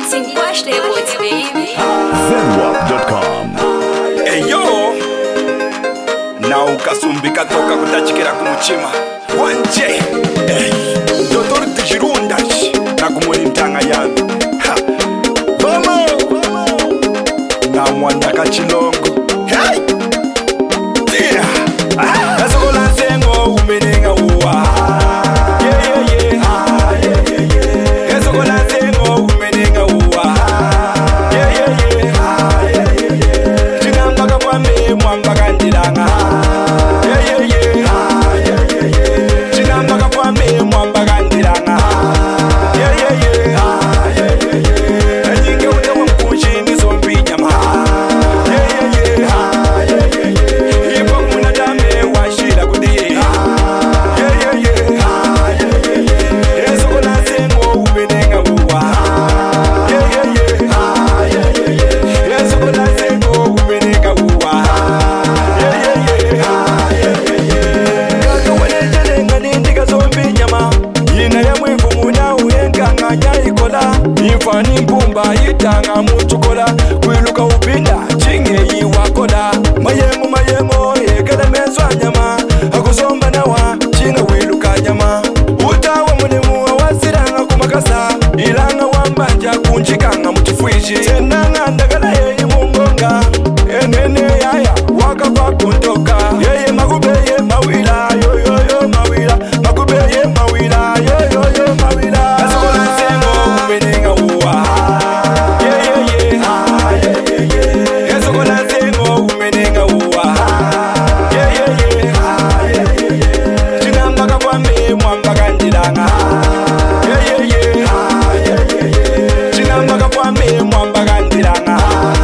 Zenwap.com. Eyo na ukasumbika toka kutachikira kumuchima wanje Dr. Tijirunda na kumuli mtanga yangu Vamo na mwanda kachilongo Hey Tia Nasokola nsengo umenenga uwa Nasokola nsengo umenenga uwa Mwambaka ndilanga Chinambaka kwame mwambaka ndilanga Nyinge utewa mkuchi nizombi nyama Ipo kumuna dame washida kudiye Yesu kuna zengo umenenga uwa Yesu kuna zengo umenenga uwa Ifani mpumba itanga mutukola Kwiluka upinda chinge yiwakola Mayengo yekele mezwa nyama Akuzomba nawa chinga wiluka nyama Utawa mulimu wasiranga kumakasa Ilanga wambanja kunjikanga mutifuishi Senanga ndagala yeyi mungonga Enene yaya wakava kuntoka Yeye magubeye mawila yo mawila Magubeye mawila yo mawila Nasokola nsengo umenenga uwa Nasokola nsengo umenenga uwa Chinambaka kwame mwambaka ndilanga Chinambaka kwame mwambaka ndilanga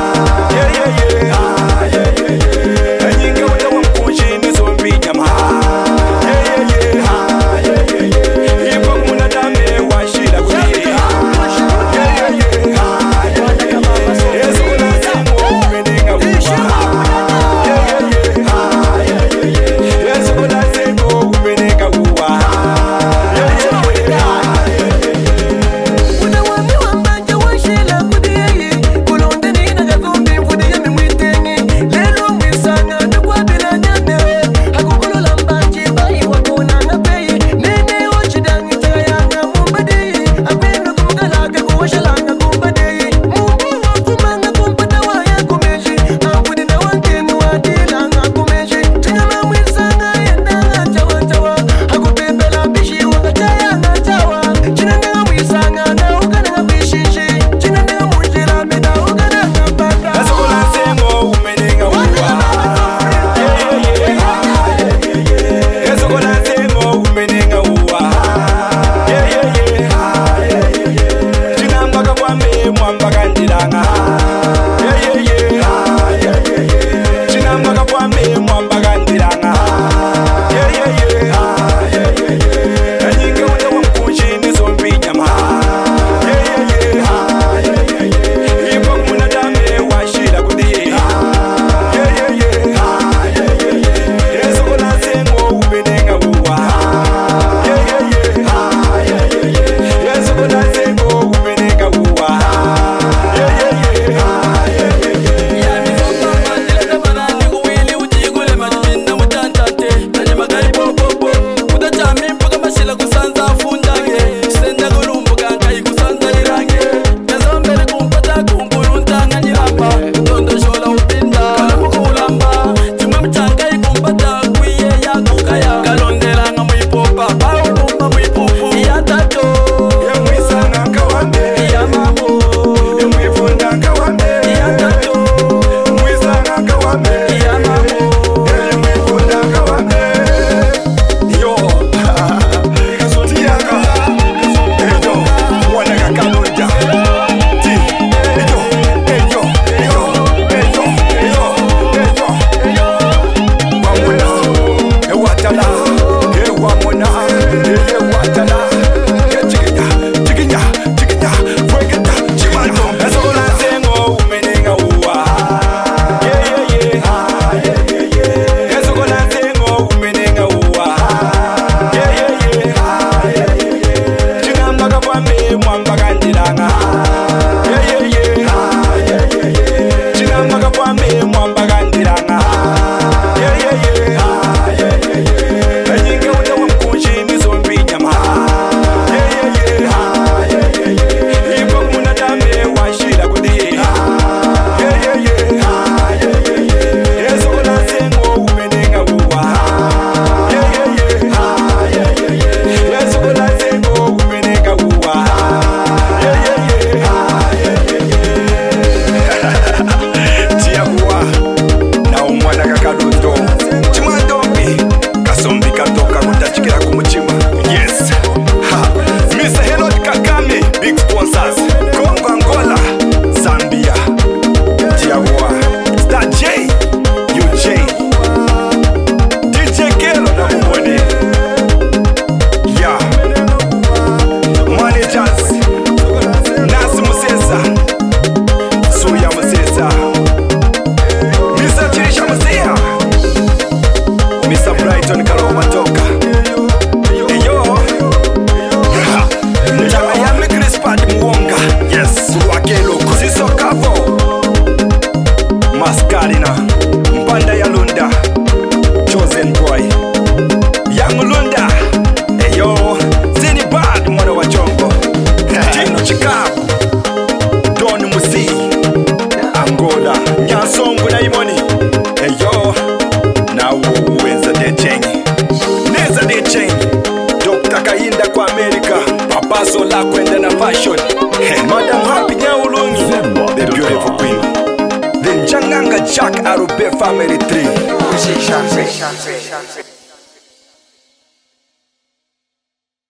Papazo la kwenda na fashion. Madam Happy Nyaulungi, the beautiful queen. The Njanganga Jack Arube family tree.